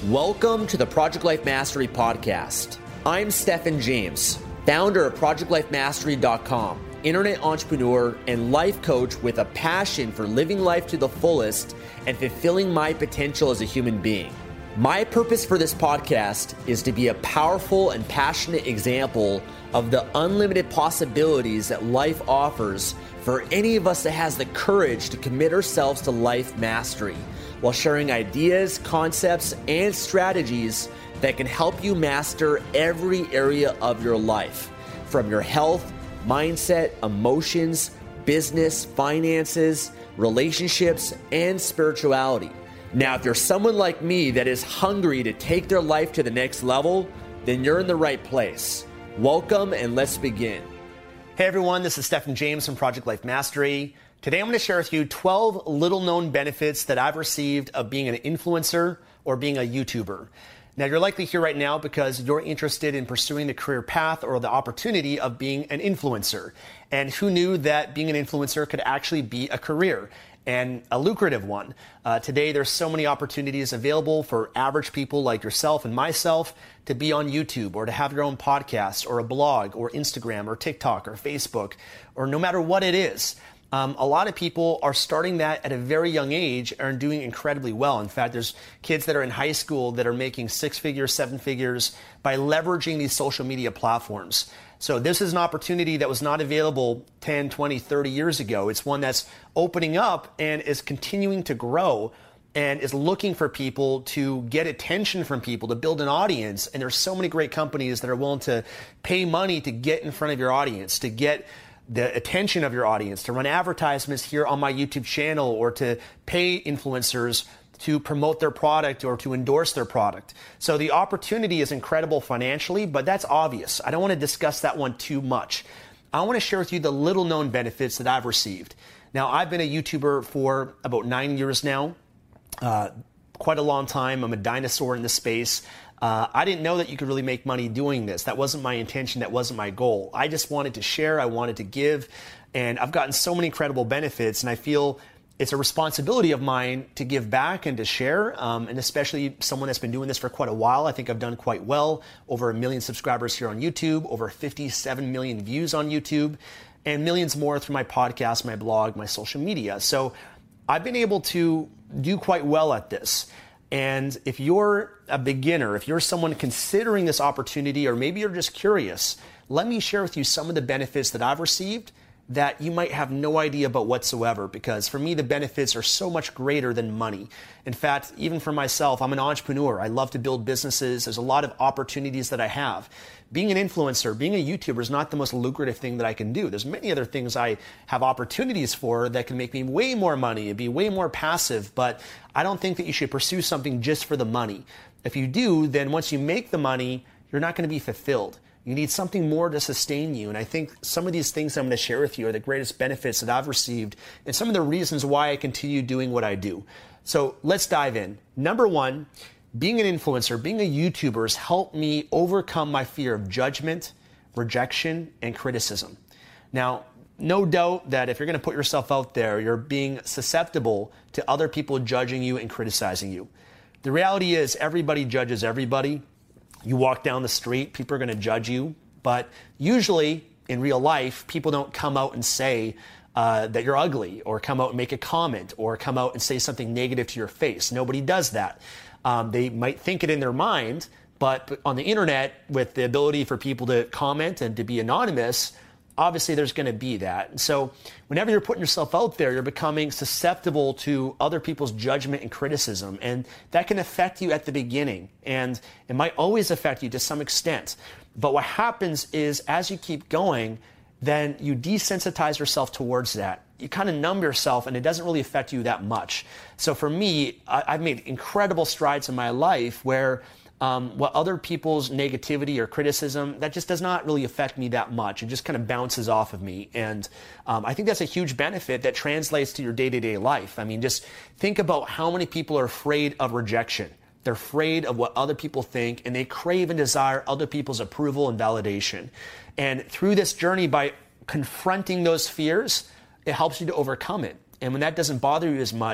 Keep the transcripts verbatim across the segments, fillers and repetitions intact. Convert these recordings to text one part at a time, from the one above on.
Welcome to the Project Life Mastery Podcast. I'm Stephen James, founder of project life mastery dot com, internet entrepreneur and life coach with a passion for living life to the fullest and fulfilling my potential as a human being. My purpose for this podcast is to be a powerful and passionate example of the unlimited possibilities that life offers for any of us that has the courage to commit ourselves to life mastery, while sharing ideas, concepts, and strategies that can help you master every area of your life, from your health, mindset, emotions, business, finances, relationships, and spirituality. Now, if you're someone like me that is hungry to take their life to the next level, then you're in the right place. Welcome, and let's begin. Hey everyone, this is Stephen James from Project Life Mastery. Today I'm going to share with you twelve little-known benefits that I've received of being an influencer or being a YouTuber. Now, you're likely here right now because you're interested in pursuing the career path or the opportunity of being an influencer. And who knew that being an influencer could actually be a career and a lucrative one? Uh, today, there's so many opportunities available for average people like yourself and myself to be on YouTube or to have your own podcast or a blog or Instagram or TikTok or Facebook, or no matter what it is. Um, a lot of people are starting that at a very young age and are doing incredibly well. In fact, there's kids that are in high school that are making six figures, seven figures by leveraging these social media platforms. So this is an opportunity that was not available ten, twenty, thirty years ago. It's one that's opening up and is continuing to grow and is looking for people to get attention from people, to build an audience. And there's so many great companies that are willing to pay money to get in front of your audience, to get the attention of your audience, to run advertisements here on my YouTube channel, or to pay influencers to promote their product or to endorse their product. So the opportunity is incredible financially, but that's obvious. I don't want to discuss that one too much. I want to share with you the little known benefits that I've received. Now, I've been a YouTuber for about nine years now, uh, quite a long time. I'm a dinosaur in this space. Uh, I didn't know that you could really make money doing this. That wasn't my intention. That wasn't my goal. I just wanted to share. I wanted to give. And I've gotten so many incredible benefits. And I feel it's a responsibility of mine to give back and to share. Um, and especially someone that's been doing this for quite a while. I think I've done quite well. Over a million subscribers here on YouTube. Over fifty-seven million views on YouTube. And millions more through my podcast, my blog, my social media. So I've been able to do quite well at this. And if you're a beginner, if you're someone considering this opportunity, or maybe you're just curious, let me share with you some of the benefits that I've received that you might have no idea about whatsoever, because for me, the benefits are so much greater than money. In fact, even for myself, I'm an entrepreneur. I love to build businesses. There's a lot of opportunities that I have. Being an influencer, being a YouTuber is not the most lucrative thing that I can do. There's many other things I have opportunities for that can make me way more money and be way more passive, but I don't think that you should pursue something just for the money. If you do, then once you make the money, you're not going to be fulfilled. You need something more to sustain you. And I think some of these things I'm going to share with you are the greatest benefits that I've received and some of the reasons why I continue doing what I do. So let's dive in. Number one, being an influencer, being a YouTuber has helped me overcome my fear of judgment, rejection, and criticism. Now, no doubt that if you're going to put yourself out there, you're being susceptible to other people judging you and criticizing you. The reality is everybody judges everybody. You walk down the street, people are going to judge you. But usually in real life, people don't come out and say uh, that you're ugly, or come out and make a comment, or come out and say something negative to your face. Nobody does that. Um, they might think it in their mind, but on the internet, with the ability for people to comment and to be anonymous, obviously there's going to be that. And so whenever you're putting yourself out there, you're becoming susceptible to other people's judgment and criticism. And that can affect you at the beginning. And it might always affect you to some extent. But what happens is as you keep going, then you desensitize yourself towards that. You kind of numb yourself and it doesn't really affect you that much. So for me, I, I've made incredible strides in my life where Um, what other people's negativity or criticism, that just does not really affect me that much. It just kind of bounces off of me. And um, I think that's a huge benefit that translates to your day-to-day life. I mean, just think about how many people are afraid of rejection. They're afraid of what other people think, and they crave and desire other people's approval and validation. And through this journey, by confronting those fears, it helps you to overcome it. And when that doesn't bother you as much,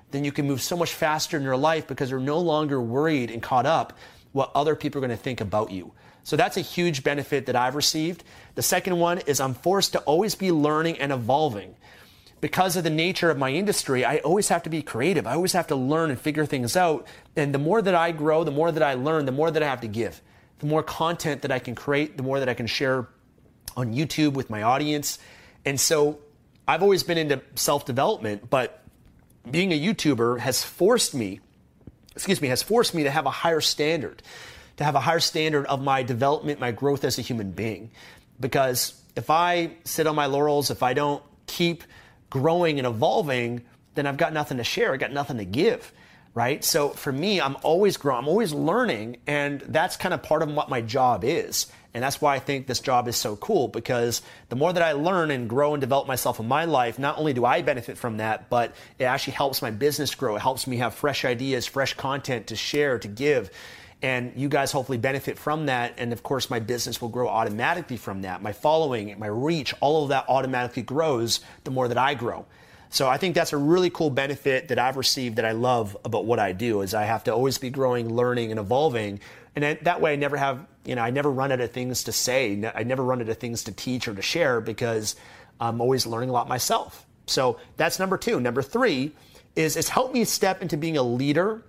then you can move so much faster in your life because you're no longer worried and caught up what other people are going to think about you. So that's a huge benefit that I've received. The second one is I'm forced to always be learning and evolving. Because of the nature of my industry, I always have to be creative. I always have to learn and figure things out. And the more that I grow, the more that I learn, the more that I have to give. The more content that I can create, the more that I can share on YouTube with my audience. And so I've always been into self-development, but being a YouTuber has forced me, excuse me, has forced me to have a higher standard, to have a higher standard of my development, my growth as a human being. Because if I sit on my laurels, if I don't keep growing and evolving, then I've got nothing to share. I got nothing to give, right? So for me, I'm always growing, I'm always learning, and that's kind of part of what my job is. And that's why I think this job is so cool, because the more that I learn and grow and develop myself in my life, not only do I benefit from that, but it actually helps my business grow. It helps me have fresh ideas, fresh content to share, to give. And you guys hopefully benefit from that. And of course, my business will grow automatically from that. My following, my reach, all of that automatically grows the more that I grow. So I think that's a really cool benefit that I've received that I love about what I do, is I have to always be growing, learning, and evolving. And that way I never have, you know, I never run out of things to say. I never run out of things to teach or to share because I'm always learning a lot myself. So that's number two. Number three is it's helped me step into being a leader,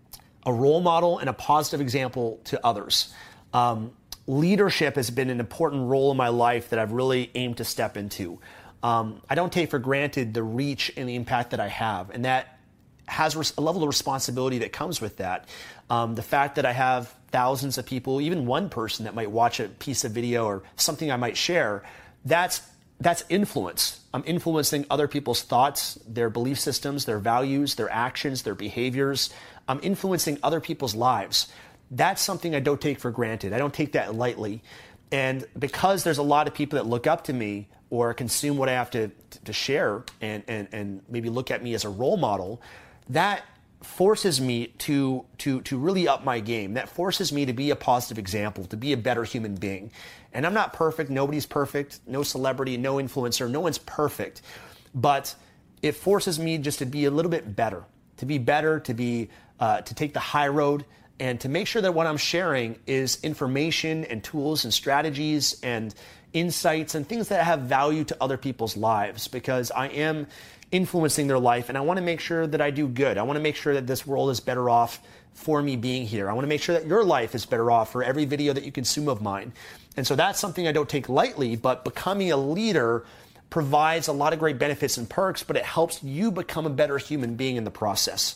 a role model, and a positive example to others. Um, leadership has been an important role in my life that I've really aimed to step into. Um, I don't take for granted the reach and the impact that I have, and that has a level of responsibility that comes with that. Um, the fact that I have thousands of people, even one person that might watch a piece of video or something I might share, that's that's influence. I'm influencing other people's thoughts, their belief systems, their values, their actions, their behaviors. I'm influencing other people's lives. That's something I don't take for granted. I don't take that lightly. And because there's a lot of people that look up to me or consume what I have to, to share and, and, and maybe look at me as a role model, that forces me to, to, to really up my game. That forces me to be a positive example, to be a better human being. And I'm not perfect. Nobody's perfect. No celebrity, no influencer. No one's perfect. But it forces me just to be a little bit better, to be better, to be uh, to take the high road, and to make sure that what I'm sharing is information and tools and strategies and insights and things that have value to other people's lives, because I am influencing their life, and I want to make sure that I do good. I want to make sure that this world is better off for me being here. I want to make sure that your life is better off for every video that you consume of mine. And so that's something I don't take lightly, but becoming a leader provides a lot of great benefits and perks, but it helps you become a better human being in the process.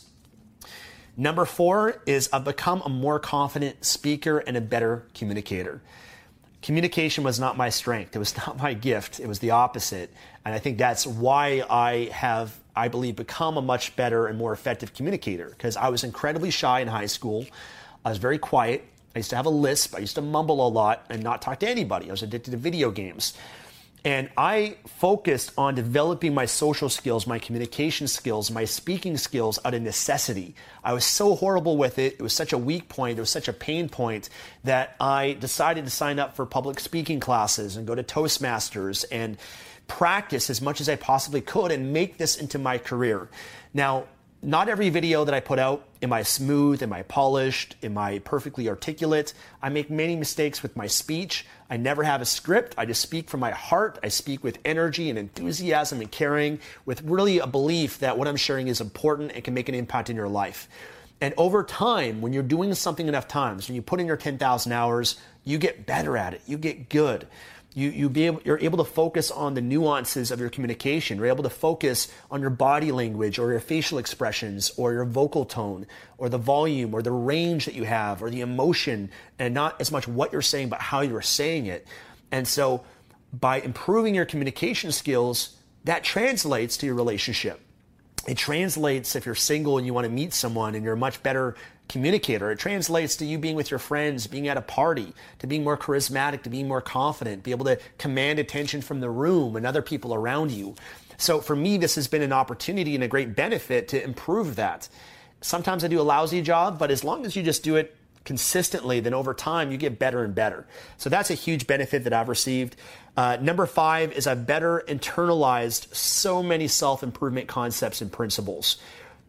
Number four is I've become a more confident speaker and a better communicator. Communication was not my strength. It was not my gift. It was the opposite. And I think that's why I have, I believe, become a much better and more effective communicator, because I was incredibly shy in high school. I was very quiet. I used to have a lisp. I used to mumble a lot and not talk to anybody. I was addicted to video games. And I focused on developing my social skills, my communication skills, my speaking skills out of necessity. I was so horrible with it. It was such a weak point. It was such a pain point that I decided to sign up for public speaking classes and go to Toastmasters and practice as much as I possibly could and make this into my career. Now, not every video that I put out, am I smooth, am I polished, am I perfectly articulate? I make many mistakes with my speech. I never have a script. I just speak from my heart. I speak with energy and enthusiasm and caring, with really a belief that what I'm sharing is important and can make an impact in your life. And over time, when you're doing something enough times, when you put in your ten thousand hours, you get better at it. You get good. You, you be able, you're able to focus on the nuances of your communication. You're able to focus on your body language or your facial expressions or your vocal tone or the volume or the range that you have or the emotion, and not as much what you're saying, but how you're saying it. And so by improving your communication skills, that translates to your relationship. It translates if you're single and you want to meet someone and you're a much better communicator. It translates to you being with your friends, being at a party, to being more charismatic, to being more confident, be able to command attention from the room and other people around you. So for me, this has been an opportunity and a great benefit to improve that. Sometimes I do a lousy job, but as long as you just do it consistently, then over time you get better and better. So that's a huge benefit that I've received. Uh, number five is I've better internalized so many self-improvement concepts and principles.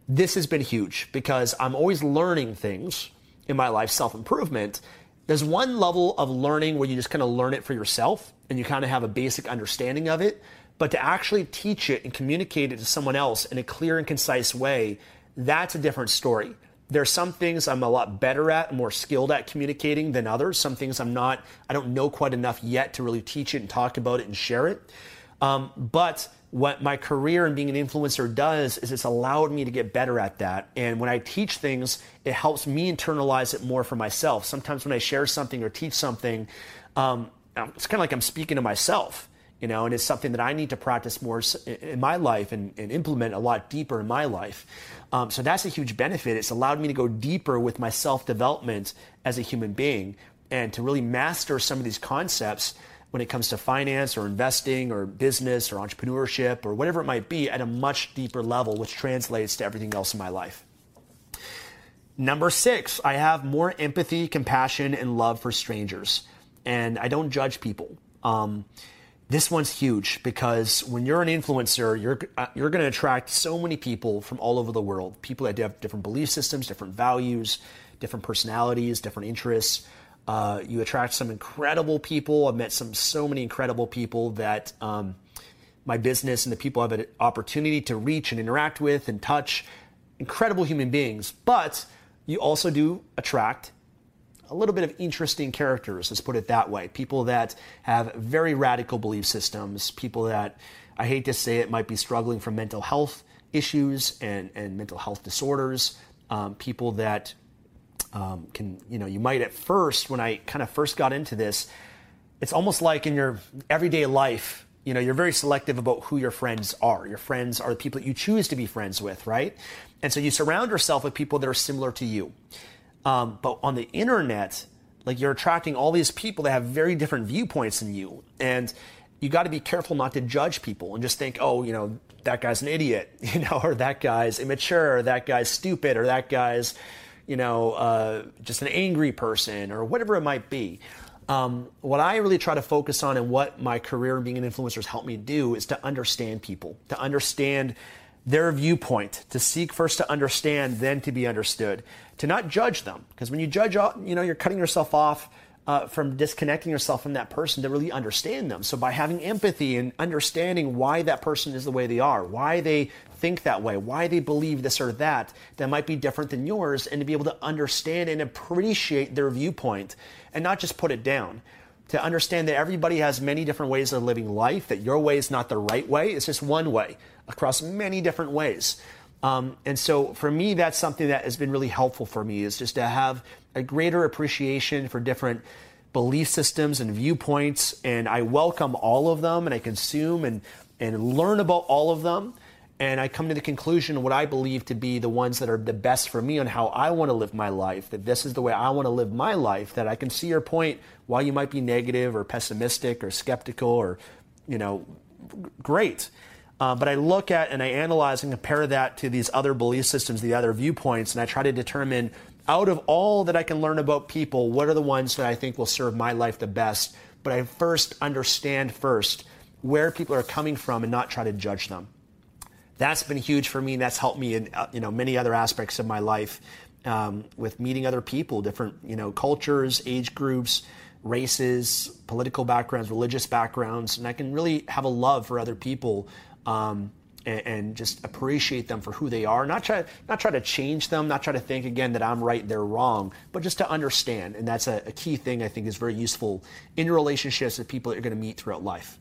this has been huge because I'm always learning things in my life, self-improvement. There's one level of learning where you just kind of learn it for yourself and you kind of have a basic understanding of it. But to actually teach it and communicate it to someone else in a clear and concise way, that's a different story. There are some things I'm a lot better at, more skilled at communicating than others. Some things I'm not, I don't know quite enough yet to really teach it and talk about it and share it. Um, but what my career and being an influencer does is it's allowed me to get better at that. And when I teach things, it helps me internalize it more for myself. Sometimes when I share something or teach something, um, it's kind of like I'm speaking to myself, you know, and it's something that I need to practice more in my life and, and implement a lot deeper in my life. Um, so that's a huge benefit. It's allowed me to go deeper with my self-development as a human being and to really master some of these concepts when it comes to finance or investing or business or entrepreneurship or whatever it might be at a much deeper level, which translates to everything else in my life. Number six, I have more empathy, compassion, and love for strangers. And I don't judge people. Um, this one's huge because when you're an influencer, you're uh, you're going to attract so many people from all over the world. People that have different belief systems, different values, different personalities, different interests. Uh, you attract some incredible people. I've met some so many incredible people that um, my business and the people I have an opportunity to reach and interact with and touch, incredible human beings. But you also do attract a little bit of interesting characters, let's put it that way. People that have very radical belief systems, people that, I hate to say it, might be struggling from mental health issues and, and mental health disorders, um, people that Um, can, you know, you might at first, when I kind of first got into this, it's almost like in your everyday life, you know, you're very selective about who your friends are. Your friends are the people that you choose to be friends with, right? And so you surround yourself with people that are similar to you. Um, but on the internet, like you're attracting all these people that have very different viewpoints than you. And you got to be careful not to judge people and just think, oh, you know, that guy's an idiot, you know, or that guy's immature, or that guy's stupid, or that guy's, you know, uh, just an angry person or whatever it might be. Um, what I really try to focus on and what my career in being an influencer has helped me do is to understand people, to understand their viewpoint, to seek first to understand, then to be understood, to not judge them. Because when you judge, you know, you're cutting yourself off uh, from disconnecting yourself from that person to really understand them. So by having empathy and understanding why that person is the way they are, why they think that way, why they believe this or that, that might be different than yours, and to be able to understand and appreciate their viewpoint and not just put it down. To understand that everybody has many different ways of living life, that your way is not the right way, it's just one way across many different ways. Um, and so for me, that's something that has been really helpful for me, is just to have a greater appreciation for different belief systems and viewpoints. And I welcome all of them, and I consume and, and learn about all of them. And I come to the conclusion of what I believe to be the ones that are the best for me on how I want to live my life, that this is the way I want to live my life, that I can see your point while you might be negative or pessimistic or skeptical or, you know, great. Uh, but I look at and I analyze and compare that to these other belief systems, the other viewpoints, and I try to determine out of all that I can learn about people, what are the ones that I think will serve my life the best. But I first understand first where people are coming from and not try to judge them. That's been huge for me, and that's helped me in uh, you know many other aspects of my life, um, with meeting other people, different you know cultures, age groups, races, political backgrounds, religious backgrounds, and I can really have a love for other people, um, and, and just appreciate them for who they are. Not try not try to change them, not try to think again that I'm right, they're wrong, but just to understand. And that's a, a key thing I think is very useful in your relationships with people that you're going to meet throughout life.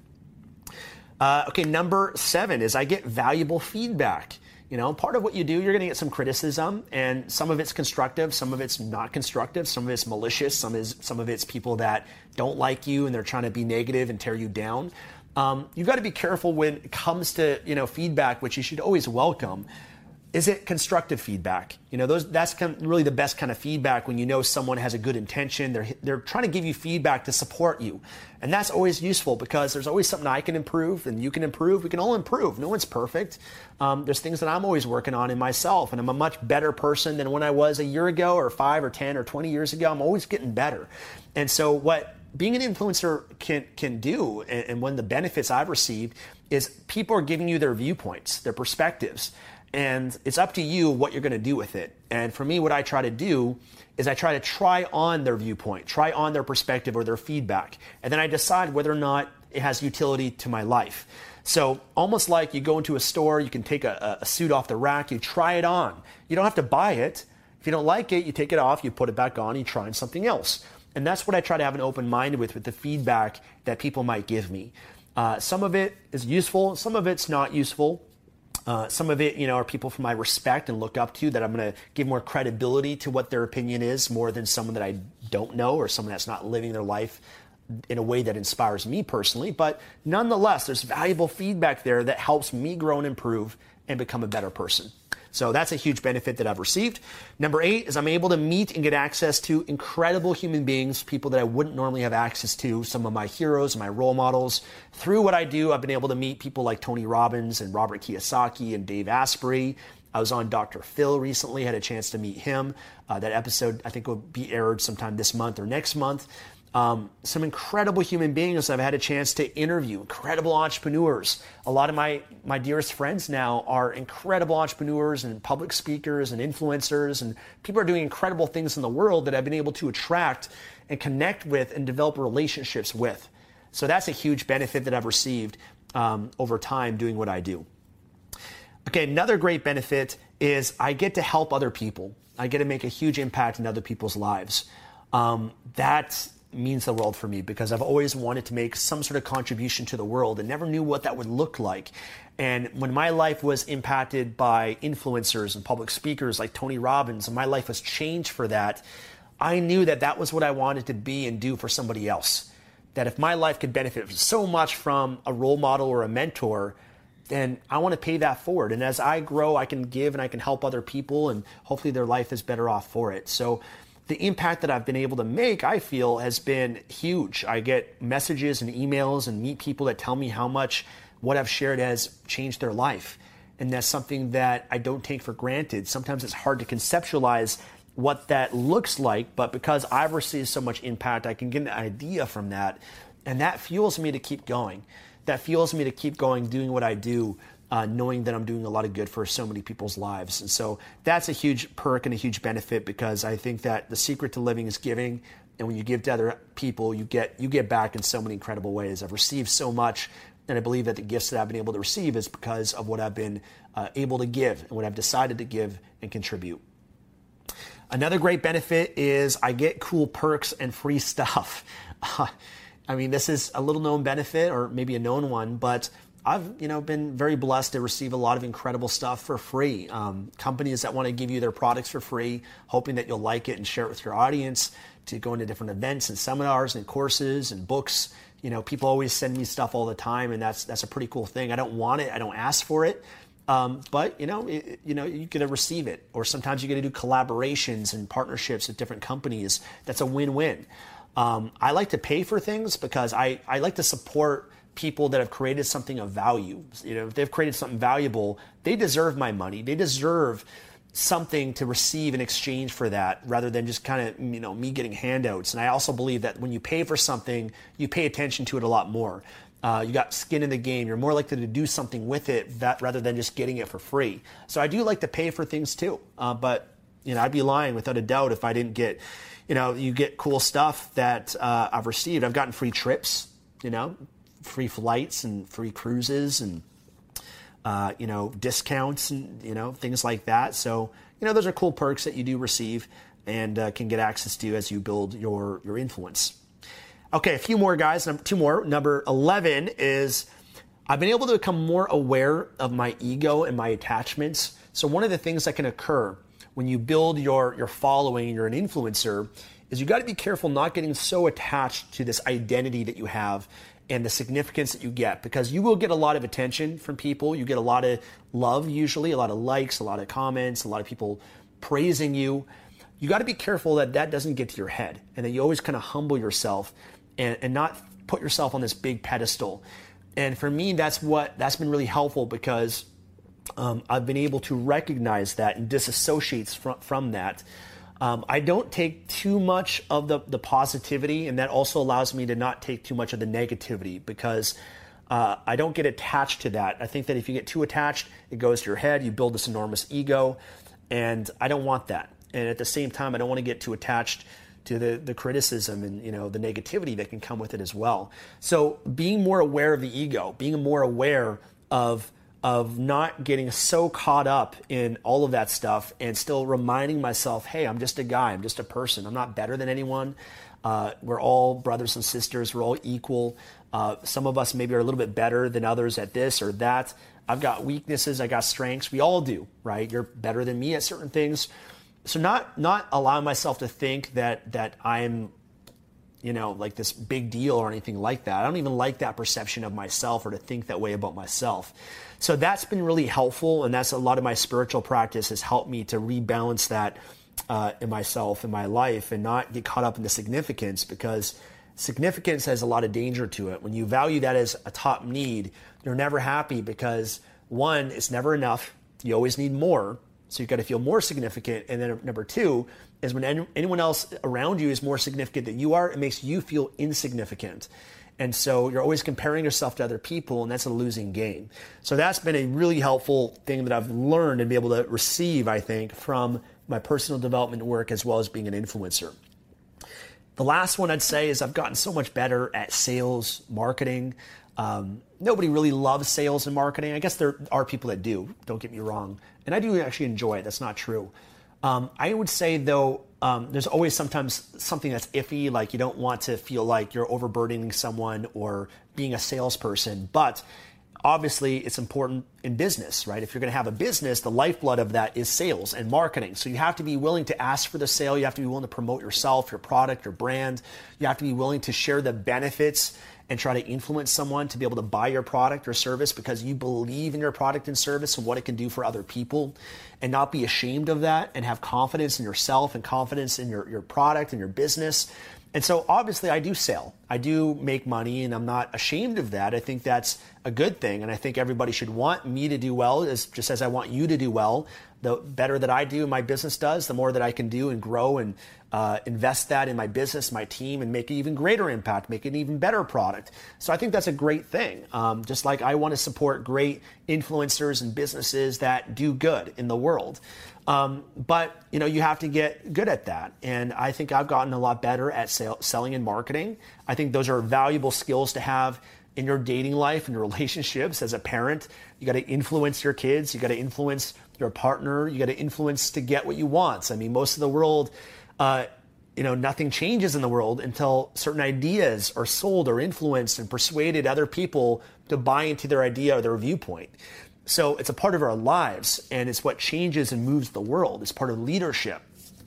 Uh, okay, number seven is I get valuable feedback. You know, part of what you do, you're going to get some criticism, and some of it's constructive, some of it's not constructive, some of it's malicious, some is some of it's people that don't like you and they're trying to be negative and tear you down. Um, you've got to be careful when it comes to you know feedback, which you should always welcome. Is it constructive feedback? You know, those that's kind of really the best kind of feedback when you know someone has a good intention. They're they're trying to give you feedback to support you. And that's always useful because there's always something I can improve and you can improve. We can all improve. No one's perfect. Um, there's things that I'm always working on in myself, and I'm a much better person than when I was a year ago or five or ten or twenty years ago. I'm always getting better. And so what being an influencer can can do, and, and one of the benefits I've received, is people are giving you their viewpoints, their perspectives. And it's up to you what you're going to do with it. And for me, what I try to do is I try to try on their viewpoint, try on their perspective or their feedback. And then I decide whether or not it has utility to my life. So almost like you go into a store, you can take a, a suit off the rack, you try it on. You don't have to buy it. If you don't like it, you take it off, you put it back on, you try on something else. And that's what I try to have an open mind with, with the feedback that people might give me. Uh, some of it is useful, some of it's not useful. Uh, some of it, you know, are people from I respect and look up to that I'm going to give more credibility to what their opinion is more than someone that I don't know or someone that's not living their life in a way that inspires me personally. But nonetheless, there's valuable feedback there that helps me grow and improve and become a better person. So that's a huge benefit that I've received. Number eight is I'm able to meet and get access to incredible human beings, people that I wouldn't normally have access to, some of my heroes, my role models. Through what I do, I've been able to meet people like Tony Robbins and Robert Kiyosaki and Dave Asprey. I was on Doctor Phil recently, had a chance to meet him. Uh, that episode, I think, will be aired sometime this month or next month. Um, some incredible human beings I've had a chance to interview, incredible entrepreneurs. A lot of my, my dearest friends now are incredible entrepreneurs and public speakers and influencers, and people are doing incredible things in the world that I've been able to attract and connect with and develop relationships with. So that's a huge benefit that I've received um, over time doing what I do. Okay, another great benefit is I get to help other people. I get to make a huge impact in other people's lives. Um, that's means the world for me because I've always wanted to make some sort of contribution to the world and never knew what that would look like. And when my life was impacted by influencers and public speakers like Tony Robbins and my life was changed for that, I knew that that was what I wanted to be and do for somebody else. That if my life could benefit so much from a role model or a mentor, then I want to pay that forward. And as I grow, I can give and I can help other people and hopefully their life is better off for it. So the impact that I've been able to make, I feel, has been huge. I get messages and emails and meet people that tell me how much what I've shared has changed their life. And that's something that I don't take for granted. Sometimes it's hard to conceptualize what that looks like, but because I've received so much impact, I can get an idea from that. And that fuels me to keep going. That fuels me to keep going, doing what I do, Uh, knowing that I'm doing a lot of good for so many people's lives. And so that's a huge perk and a huge benefit because I think that the secret to living is giving. And when you give to other people, you get you get back in so many incredible ways. I've received so much, and I believe that the gifts that I've been able to receive is because of what I've been uh, able to give and what I've decided to give and contribute. Another great benefit is I get cool perks and free stuff. Uh, I mean, this is a little known benefit or maybe a known one, but I've you know been very blessed to receive a lot of incredible stuff for free. Um, companies that want to give you their products for free, hoping that you'll like it and share it with your audience, to go into different events and seminars and courses and books. You know, people always send me stuff all the time, and that's that's a pretty cool thing. I don't want it, I don't ask for it, um, but you know, it, you know, you get to receive it. Or sometimes you get to do collaborations and partnerships with different companies. That's a win-win. Um, I like to pay for things because I I like to support people that have created something of value. You know, if they've created something valuable, they deserve my money. They deserve something to receive in exchange for that rather than just kind of, you know, me getting handouts. And I also believe that when you pay for something, you pay attention to it a lot more. Uh, you got skin in the game. You're more likely to do something with it that, rather than just getting it for free. So I do like to pay for things too. Uh, but, you know, I'd be lying without a doubt if I didn't get, you know, you get cool stuff that uh, I've received. I've gotten free trips, you know, free flights and free cruises and, uh, you know, discounts and, you know, things like that. So, you know, those are cool perks that you do receive and uh, can get access to as you build your, your influence. Okay, a few more guys, two more. Number eleven is I've been able to become more aware of my ego and my attachments. So one of the things that can occur when you build your, your following, you're an influencer, is you got to be careful not getting so attached to this identity that you have and the significance that you get, because you will get a lot of attention from people. You get a lot of love, usually, a lot of likes, a lot of comments, a lot of people praising you. You got to be careful that that doesn't get to your head and that you always kind of humble yourself and, and not put yourself on this big pedestal. And for me, that's what that's been really helpful because um, I've been able to recognize that and disassociate from, from that. Um, I don't take too much of the, the positivity, and that also allows me to not take too much of the negativity because Uh, I don't get attached to that. I think that if you get too attached, it goes to your head. You build this enormous ego, and I don't want that. And at the same time, I don't want to get too attached to the, the criticism and, you know, the negativity that can come with it as well. So being more aware of the ego, being more aware of of not getting so caught up in all of that stuff, and still reminding myself, hey, I'm just a guy, I'm just a person, I'm not better than anyone. Uh, we're all brothers and sisters, we're all equal. Uh, some of us maybe are a little bit better than others at this or that. I've got weaknesses, I got strengths, we all do, right? You're better than me at certain things. So not not allowing myself to think that that I'm, you know, like this big deal or anything like that. I don't even like that perception of myself, or to think that way about myself. So that's been really helpful, and that's a lot of my spiritual practice has helped me to rebalance that uh, in myself, in my life, and not get caught up in the significance, because significance has a lot of danger to it. When you value that as a top need, you're never happy, because one, it's never enough. You always need more. So you've got to feel more significant. And then number two is when any, anyone else around you is more significant than you are, it makes you feel insignificant. And so you're always comparing yourself to other people, and that's a losing game. So that's been a really helpful thing that I've learned and be able to receive, I think, from my personal development work as well as being an influencer. The last one I'd say is I've gotten so much better at sales, marketing. Um, nobody really loves sales and marketing. I guess there are people that do, don't get me wrong. And I do actually enjoy it. That's not true. Um, I would say, though, um, there's always sometimes something that's iffy, like you don't want to feel like you're overburdening someone or being a salesperson. But obviously, it's important in business, right? If you're going to have a business, the lifeblood of that is sales and marketing. So you have to be willing to ask for the sale. You have to be willing to promote yourself, your product, your brand. You have to be willing to share the benefits and try to influence someone to be able to buy your product or service because you believe in your product and service and what it can do for other people, and not be ashamed of that, and have confidence in yourself and confidence in your, your product and your business. And so obviously I do sell, I do make money, and I'm not ashamed of that. I think that's a good thing. And I think everybody should want me to do well, as just as I want you to do well. The better that I do, my business does, the more that I can do and grow and uh, invest that in my business, my team, and make an even greater impact, make an even better product. So I think that's a great thing. Um, just like I want to support great influencers and businesses that do good in the world. Um, but, you know, you have to get good at that. And I think I've gotten a lot better at sale, selling and marketing. I think those are valuable skills to have in your dating life and your relationships as a parent. You got to influence your kids. You got to influence your partner. You got to influence to get what you want. I mean, most of the world, uh, you know, nothing changes in the world until certain ideas are sold or influenced and persuaded other people to buy into their idea or their viewpoint. So it's a part of our lives, and it's what changes and moves the world. It's part of leadership.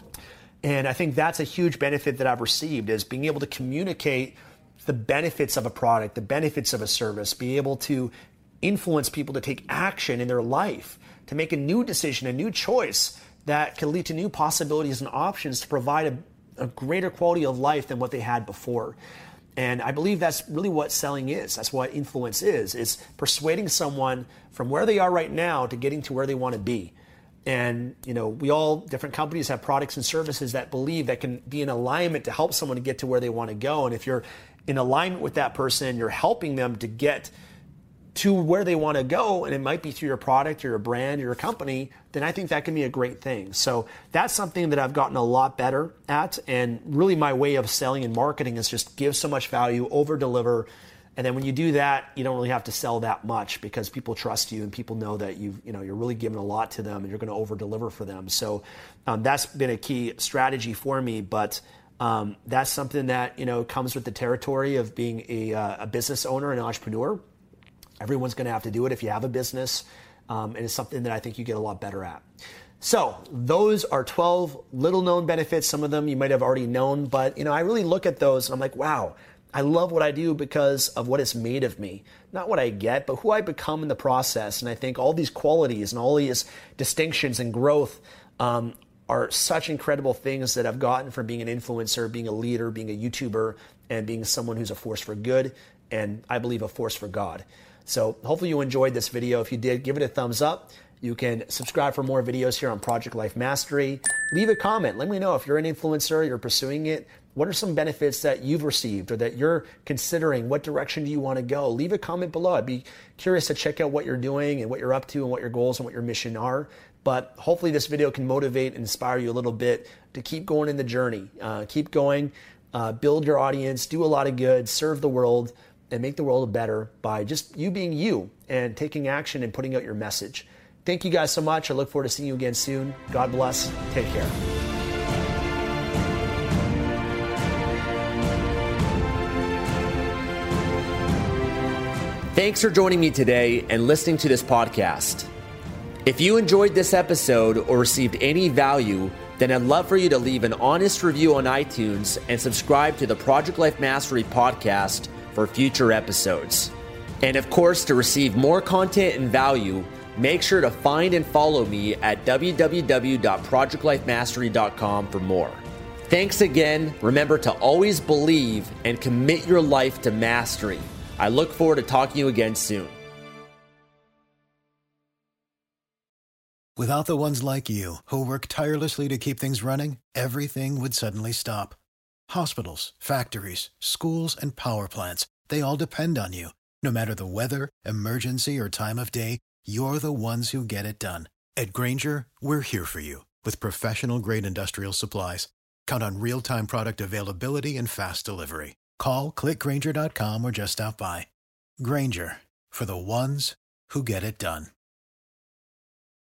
And I think that's a huge benefit that I've received, is being able to communicate the benefits of a product, the benefits of a service, be able to influence people to take action in their life, to make a new decision, a new choice that can lead to new possibilities and options to provide a, a greater quality of life than what they had before. And I believe that's really what selling is. That's what influence is. It's persuading someone from where they are right now to getting to where they want to be. And, you know, we all, different companies have products and services that believe that can be in alignment to help someone to get to where they want to go. And if you're in alignment with that person, you're helping them to get to where they want to go, and it might be through your product or your brand or your company, then I think that can be a great thing. So that's something that I've gotten a lot better at. And really my way of selling and marketing is just give so much value, over deliver. And then when you do that, you don't really have to sell that much, because people trust you and people know that you've, you know, you're really giving a lot to them and you're going to over deliver for them. So um, that's been a key strategy for me. But um, that's something that, you know, comes with the territory of being a, uh, a business owner and an entrepreneur. Everyone's going to have to do it if you have a business, um, and it's something that I think you get a lot better at. So those are twelve little known benefits. Some of them you might have already known, but you know, I really look at those and I'm like, wow, I love what I do because of what it's made of me. Not what I get, but who I become in the process. And I think all these qualities and all these distinctions and growth um, are such incredible things that I've gotten from being an influencer, being a leader, being a YouTuber, and being someone who's a force for good, and I believe a force for God. So hopefully you enjoyed this video. If you did, give it a thumbs up. You can subscribe for more videos here on Project Life Mastery. Leave a comment. Let me know if you're an influencer, you're pursuing it. What are some benefits that you've received or that you're considering? What direction do you want to go? Leave a comment below. I'd be curious to check out what you're doing and what you're up to and what your goals and what your mission are. But hopefully this video can motivate and inspire you a little bit to keep going in the journey. Uh, keep going, uh, build your audience, do a lot of good, serve the world, and make the world better by just you being you and taking action and putting out your message. Thank you guys so much. I look forward to seeing you again soon. God bless. Take care. Thanks for joining me today and listening to this podcast. If you enjoyed this episode or received any value, then I'd love for you to leave an honest review on iTunes and subscribe to the Project Life Mastery podcast for future episodes. And of course, to receive more content and value, make sure to find and follow me at w w w dot project life mastery dot com for more. Thanks again. Remember to always believe and commit your life to mastery. I look forward to talking to you again soon. Without the ones like you, who work tirelessly to keep things running, everything would suddenly stop. Hospitals, factories, schools, and power plants, they all depend on you. No matter the weather, emergency, or time of day, you're the ones who get it done. At Grainger, we're here for you with professional-grade industrial supplies. Count on real-time product availability and fast delivery. Call, click Grainger dot com, or just stop by. Grainger, for the ones who get it done.